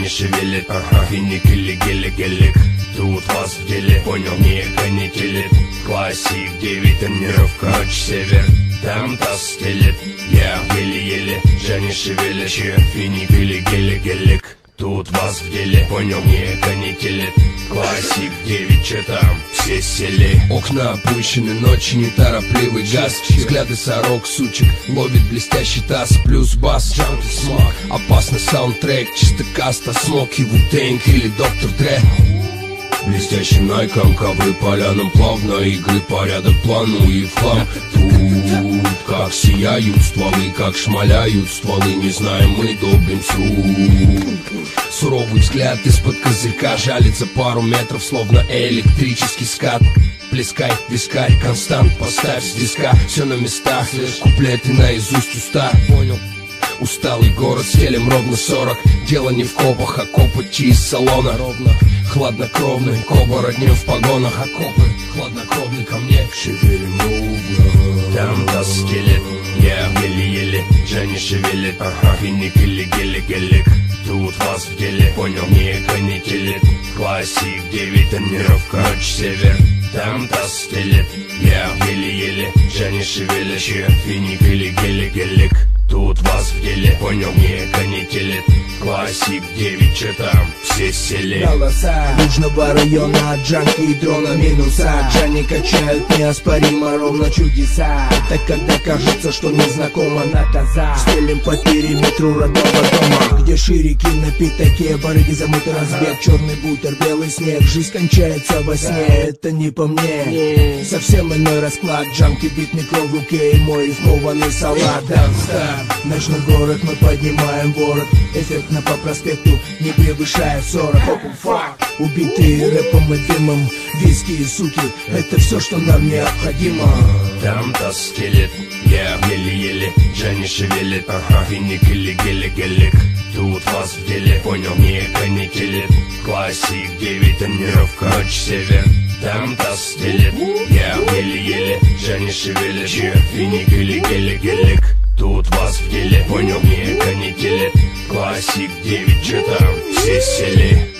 не шевелит. Финик или гелик, тут вас в деле. Понял, не канителит. Классик, 9, тонировка, ночь, север. Там таз стелет, я еле-еле, Женя шевелит. Финик или гелик, тут вас в деле. Понял, не канителит. Классик, 9, че там, все сели. Окна опущены, ночи неторопливый газ. Взгляды сорок, сучек, ловит блестящий таз. Плюс бас, джанки, смог. Опасный саундтрек, чисто каста, смок и Ву-Тэнг или Доктор Дре. Блестящим найком, ковры полянам плавно. Игры порядок плану и в хлам. Тут как сияют стволы, как шмаляют стволы. Не знаем мы, долбим суд. Суровый взгляд из-под козырька жалится пару метров, словно электрический скат. Плескай, вискарь, констант, поставь с диска. Все на местах, лишь куплеты наизусть уста. Понял? Усталый город, стелем ровно 40. Дело не в копах, а копоть из салона. Ровно, хладнокровный, оборотни в погонах. Окопы, хладнокровный ко мне. Шевелим угла. Там таз стелет, я еле-еле, Женя шевелит. Финик или гелик, тут вас в деле. Понял, не канителит. Классик, 9, тонировка, ночь, север. Там таз стелет, я еле-еле, Женя шевелит. Финик или гелик, тут вас в деле. Понял, не канителит. Классик, 9, че там, все сели. Голоса Южного района от джанки и дрона минуса. Джани качают неоспоримо ровно чудеса. Это когда кажется, что незнакома наказа. Стелим по периметру родного дома, где ширики, напитки, барыги, замыты, разбег. Черный бутер, белый снег, жизнь кончается во сне. Это не по мне, совсем иной расклад. Джанки, бит, микро в руке и мой рифмованный салат. Ночной город, мы поднимаем ворот. Эффектно по проспекту, не превышая 40. Убитые рэпом и дымом, виски и суки, это все, что нам необходимо. Там таз стелет, я еле-еле, Женя шевелит. Финик или гелик, тут вас в деле. Понял, не канителит. Классик, 9, тонировка, ночь, север. Там таз стелет, я еле-еле, Женя шевелит. Финик или гелик, тут вас в деле. Понял, не канителит. Классик, 9, че там, все сели.